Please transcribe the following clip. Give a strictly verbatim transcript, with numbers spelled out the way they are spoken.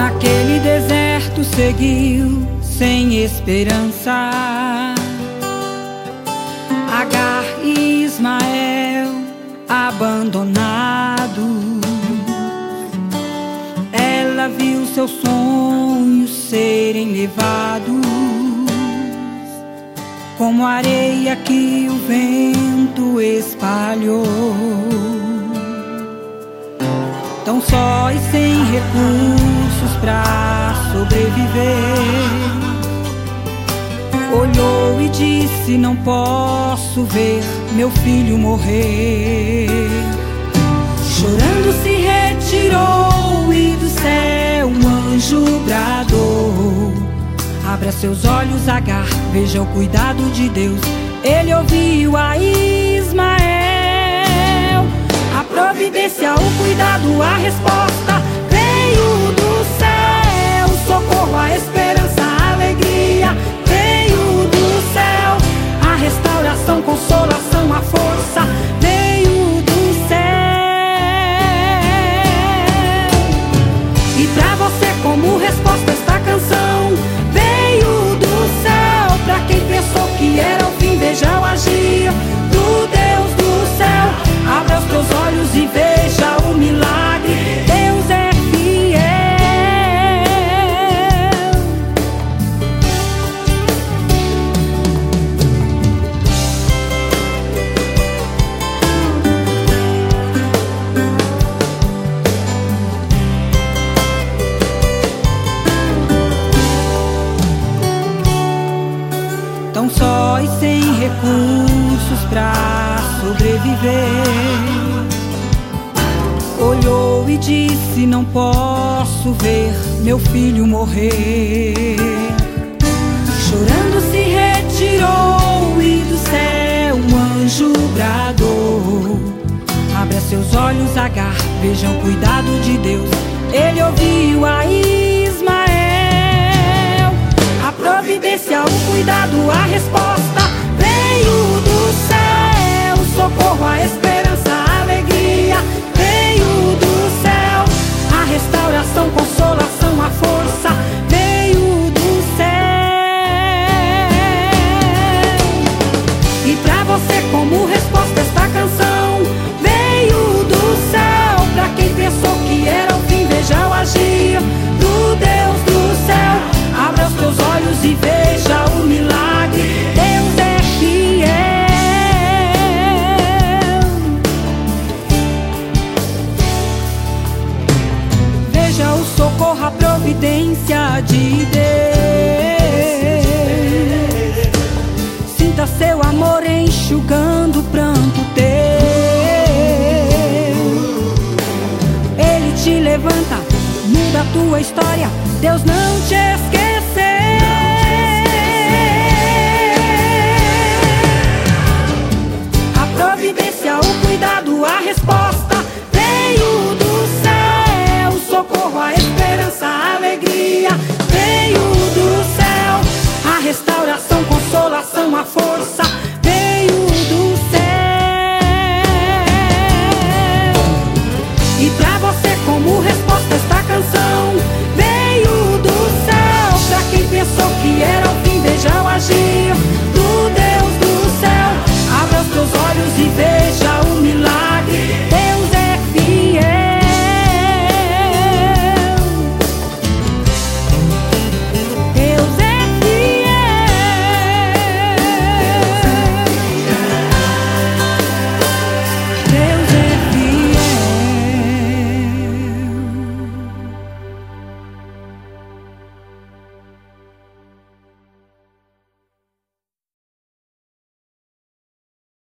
Naquele deserto seguiu sem esperança. Agar e Ismael abandonados. Ela viu seus sonhos serem levados como areia que o vento espalhou. Tão só e sem recursos pra sobreviver, olhou e disse: não posso ver meu filho morrer. Chorando se retirou e do céu um anjo bradou: abra seus olhos, Agar, veja o cuidado de Deus. Ele ouviu a Ismael. A providência, o cuidado, a resposta veio do céu. O socorro, a esperança, a alegria veio do céu. A restauração, consolação, a força veio do céu. E pra você, como resposta, esta canção veio do céu. Pra quem pensou que era o fim, veja o agir do Deus do céu. Abra os teus olhos e veja o milagre. Deus é fiel. Tão só e sem recursos pra sobreviver, olhou e disse: não posso ver meu filho morrer. Chorando se retirou e do céu um anjo bradou: abra seus olhos, Agar, veja o cuidado de Deus. Ele ouviu a Ismael. A providência, o cuidado, a resposta veio do céu. O socorro, a esperança, a alegria veio do céu. A restauração, consolação, a força veio do céu. E pra você, como resposta, esta canção veio do céu. Pra quem pensou que era o fim, veja o agir do Deus do céu. Abra os teus olhos e veja o milagre. Deus é fiel. Veja o socorro, a providência de Deus. Sinta seu amor enxugando o pranto teu. Ele te levanta, muda a tua história. Deus não te esqueceu. A providência, o cuidado, a resposta veio do céu. O socorro, a esperança, a alegria veio do céu. A restauração, consolação, a força